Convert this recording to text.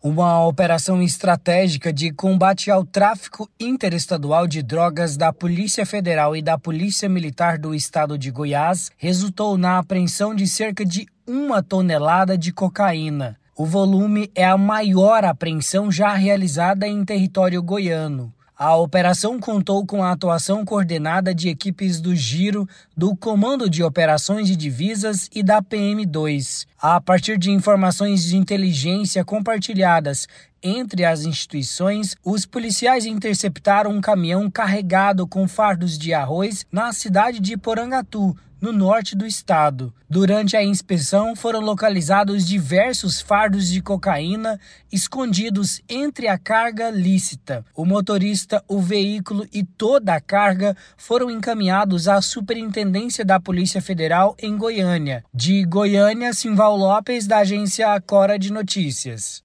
Uma operação estratégica de combate ao tráfico interestadual de drogas da Polícia Federal e da Polícia Militar do Estado de Goiás resultou na apreensão de cerca de 1 tonelada de cocaína. O volume é a maior apreensão já realizada em território goiano. A operação contou com a atuação coordenada de equipes do Giro, do Comando de Operações de Divisas e da PM2. A partir de informações de inteligência compartilhadas entre as instituições, os policiais interceptaram um caminhão carregado com fardos de arroz na cidade de Porangatu, no norte do estado. Durante a inspeção, foram localizados diversos fardos de cocaína escondidos entre a carga lícita. O motorista, o veículo e toda a carga foram encaminhados à Superintendência da Polícia Federal em Goiânia. De Goiânia, Simval Lopes, da agência Cora de Notícias.